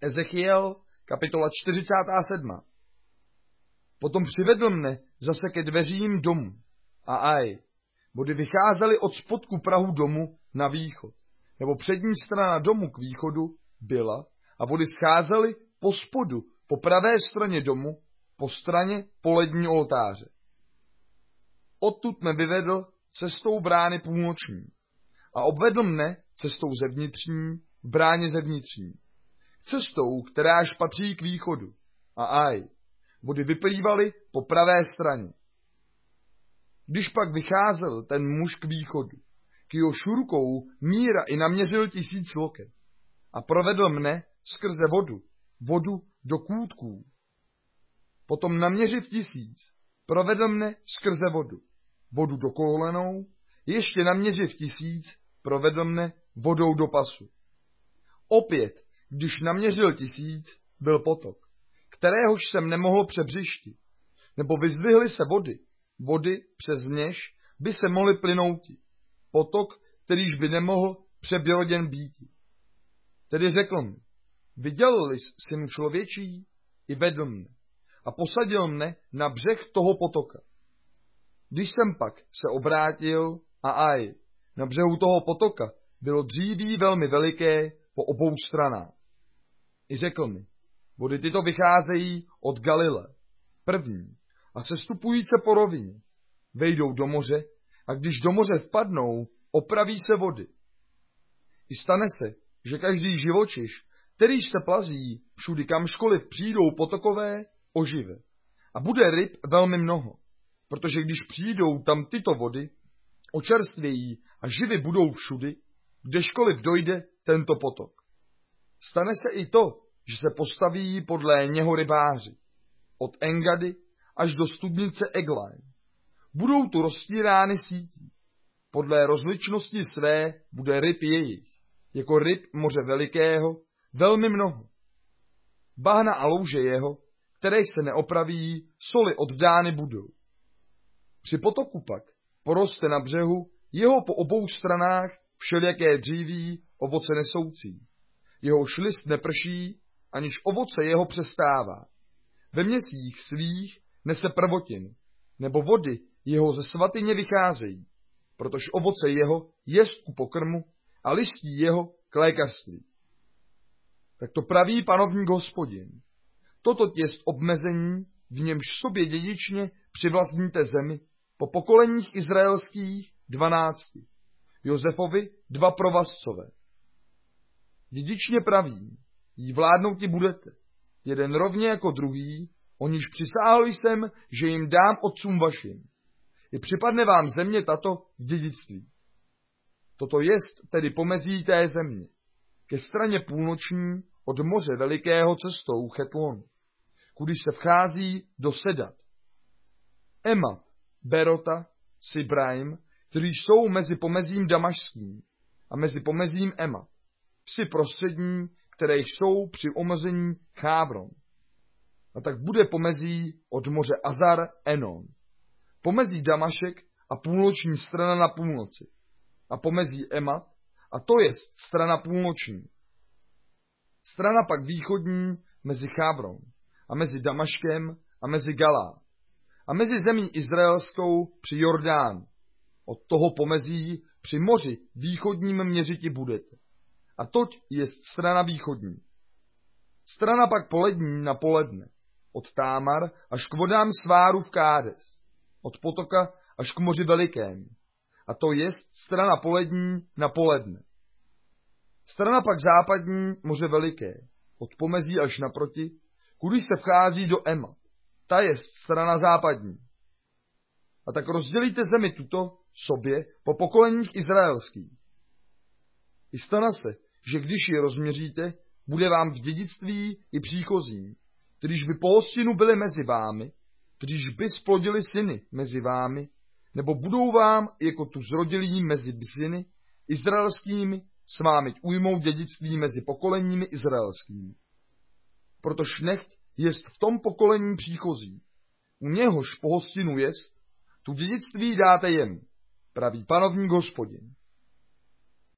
Ezechiel, kapitola 47. Potom přivedl mne zase ke dveřím domu. A aj, vody vycházely od spodku prahu domu na východ, nebo přední strana domu k východu byla, a vody scházely po spodu, po pravé straně domu, po straně polední oltáře. Odtud mne vyvedl cestou brány půlnoční a obvedl mne cestou zevnitřní, v bráně zevnitřní, cestou, kteráž patří k východu. A aj, vody vyplývaly po pravé straně. Když pak vycházel ten muž k východu, k jeho šurkou míra i naměřil 1000 loket a provedl mne skrze vodu do kůtků. Potom naměřiv 1000, provedl mne skrze vodu do kolenou, ještě naměřiv 1000, provedl mne vodou do pasu. Opět, když naměřil 1000, byl potok, kteréhož jsem nemohl přebřištit, nebo vyzdvihly se vody přes něž by se mohly plynouti, potok, kterýž by nemohl přebroděn býti. Tedy řekl mi, viděl-li synu člověčí, i vedl mne a posadil mne na břeh toho potoka. Když jsem pak se obrátil, a aj, na břehu toho potoka bylo dříví velmi veliké po obou stranách. I řekl mi, vody tyto vycházejí od Galile, první, a sestupujíce po rovině, vejdou do moře, a když do moře vpadnou, opraví se vody. I stane se, že každý živočich, kterýž se plazí všudy kamškoliv přijdou potokové, ožive. A bude ryb velmi mnoho, protože když přijdou tam tyto vody, očerstvějí a živy budou všudy, kdežkoliv dojde tento potok. Stane se i to, že se postaví podle něho rybáři, od Engady až do studnice Eglaj. Budou tu rozstírány sítí. Podle rozličnosti své bude ryb jejich, jako ryb moře velikého, velmi mnoho. Bahna a louže jeho, které se neopraví, soli oddány budou. Při potoku pak poroste na břehu jeho po obou stranách všelijaké dříví, ovoce nesoucí. Jehož list neprší, aniž ovoce jeho přestává. Ve měsících svých nese prvotinu, nebo vody jeho ze svatyně vycházejí, protože ovoce jeho jest ku pokrmu a listí jeho k lékařství. Tak to praví panovník Hospodin. Toto jest obmezení, v němž sobě dědičně přivlastníte zemi, po pokoleních izraelských 12, Josefovi 2 provazcové. Dědičně pravím, jí vládnouti budete, jeden rovně jako druhý, o níž přisáhl jsem, že jim dám otcům vašim. I připadne vám země tato v dědictví. Toto jest tedy pomezí té země, ke straně půlnoční od moře velikého cestou Chetlon, kudy se vchází do Sedat. Emat, Berota, Sibraim, kteří jsou mezi pomezím damašským a mezi pomezím Emat, vsi prostřední, které jsou při omezení Chávron. A tak bude pomezí od moře Azar Enon. Pomezí Damašek a půlnoční strana na půlnoci. A pomezí Emat, a to jest strana půlnoční. Strana pak východní mezi Chávron a mezi Damaškem a mezi Galá. A mezi zemí izraelskou při Jordánu. Od toho pomezí při moři východním měřiti budete. A toť jest strana východní. Strana pak polední na poledne. Od Támar až k vodám Sváru v Kádes. Od potoka až k moři velikému. A to jest strana polední na poledne. Strana pak západní moře veliké. Od pomezí až naproti, kudy se vchází do Emat. Ta jest strana západní. A tak rozdělíte zemi tuto sobě po pokoleních izraelských. I stane se, že když ji rozměříte, bude vám v dědictví i příchozím, kterýž by po hostinu byli mezi vámi, kterýž by splodili syny mezi vámi, nebo budou vám jako tu zrodilí mezi syny izraelskými s vámi ujmou dědictví mezi pokoleními izraelskými. Protož nechť jest v tom pokolení příchozí. U něhož po hostinu jest, tu dědictví dáte jemu, praví panovník Hospodin.